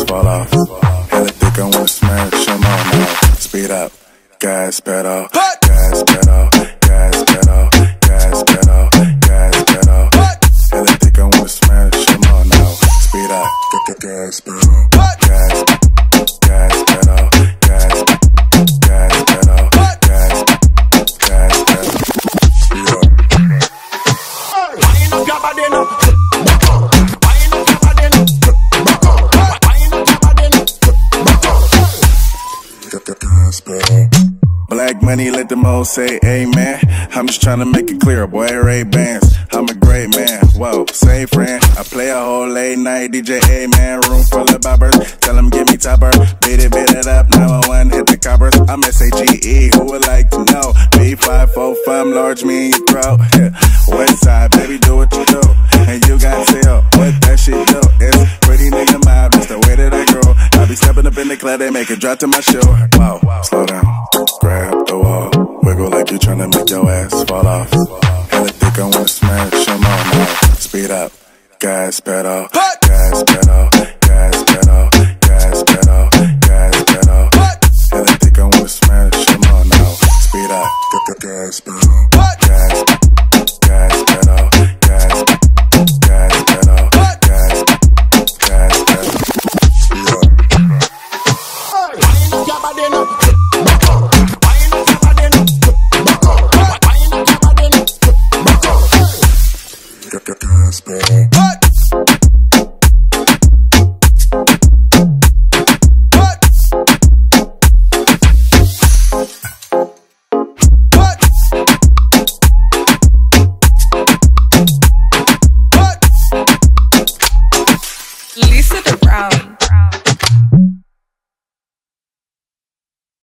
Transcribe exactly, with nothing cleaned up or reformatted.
fall off. Hella thick, I wanna smash them all now. Speed up, gas pedal, gas pedal, gas pedal, gas pedal, gas pedal. Hella thick, I wanna smash them all now. Speed up, gas pedal, gas, gas pedal, gas, gas pedal, gas, gas pedal. Speed up. Wind up your body now. Black money, let them all say amen. I'm just tryna make it clear, boy, Ray Bans. I'm a great man, whoa, say friend. I play a whole late night D J, A-man. Room full of boppers, tell them give me topper. Beat it, beat it up, nine one one, hit the coppers. I'm S A G E, who would like to know? B five four five, large, me and your throat. West side, baby, do what you do. And you got tell what that shit do. It's pretty nigga mob, that's the way that I grow. I be stepping up in the club, they make it drop to my shoe. Wow, slow down, grab the wall, wiggle like you tryna make your ass fall off. Hella thick, I wanna smash them all now. Speed up, gas pedal, gas pedal, gas pedal, gas pedal, gas pedal. Hella thick, I wanna smash them all now. Speed up, gas pedal, gas, gas pedal, gas, gas pedal, gas, gas pedal. Speed up. Wind up your body now. Gas pedal. Lisa the Brown.